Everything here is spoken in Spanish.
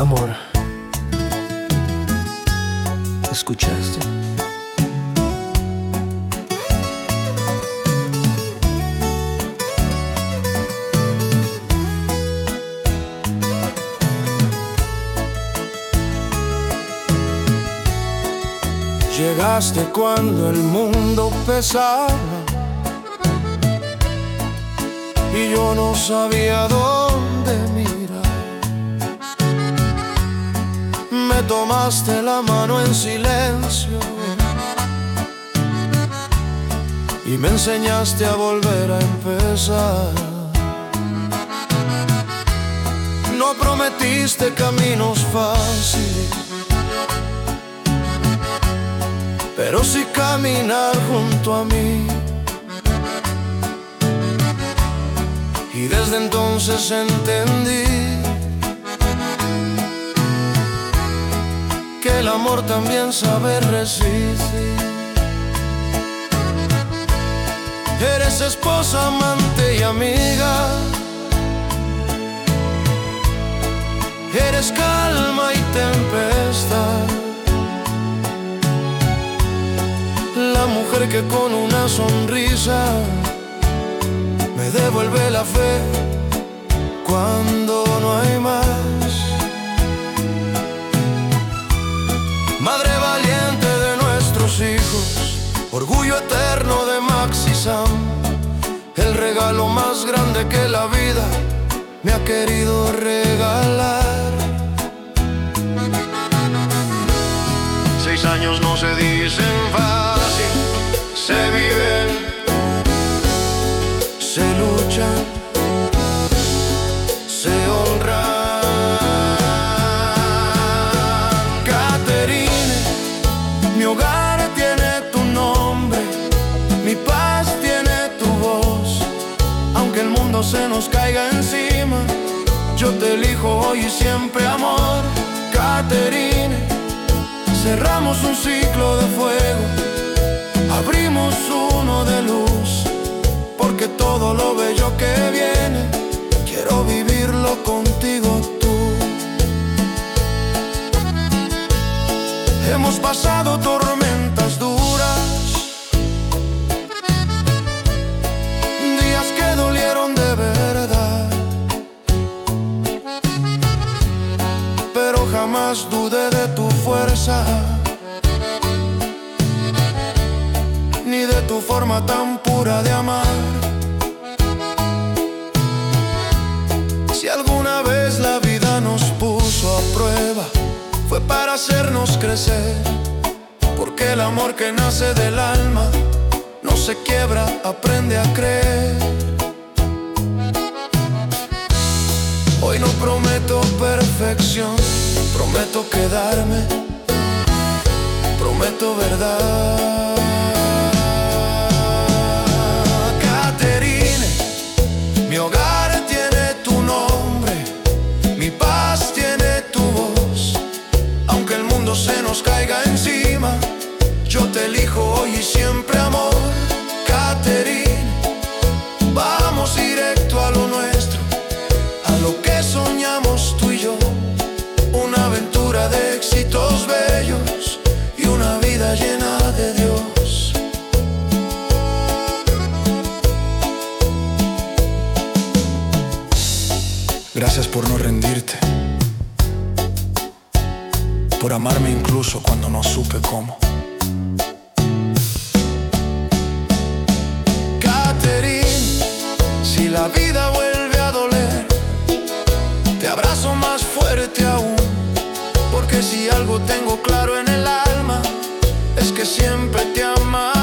Amor, ¿escuchaste? Llegaste cuando el mundo pesaba y yo no sabía dónde mirar. Me tomaste la mano en silencio y me enseñaste a volver a empezar. No prometiste caminos fáciles, pero sí caminar junto a mí. Y desde entonces entendí que el amor también sabe resistir. Eres esposa, amante y amiga. Eres calma y tempestad. La mujer que con una sonrisa me devuelve la fe cuando no hay más. Madre valiente de nuestros hijos, orgullo eterno de Max y Sam, el regalo más grande que la vida me ha querido regalar. 6 años no se dicen fácil, se viven, se luchan, se honran. Caterine, mi hogar tiene tu nombre, mi paz tiene tu voz. Aunque el mundo se nos caiga encima, yo te elijo hoy y siempre, amor. Caterine, cerramos un ciclo de fuego, abrimos uno de luz, porque todo lo bello que viene quiero vivirlo contigo tú. Hemos pasado tormentas duras, días que dolieron de verdad, pero jamás dudé de tu fuerza, ni de tu forma tan pura de amar. Si alguna vez la vida nos puso a prueba, fue para hacernos crecer, porque el amor que nace del alma no se quiebra, aprende a creer. Hoy no prometo perfección, prometo quedarme, prometo verdad. Caterine, mi hogar tiene tu nombre, mi paz tiene tu voz. Aunque el mundo se nos caiga encima, yo te elijo hoy y siempre, amor. Caterine, vamos directo a lo nuestro, a lo que soñamos tú y yo. Una aventura de éxitos bellos y una vida llena de Dios. Gracias por no rendirte, por amarme incluso cuando no supe cómo. Caterine, si la vida vuelve a doler, te abrazo más fuerte aún, porque si algo tengo claro en el alma es que siempre te amaré.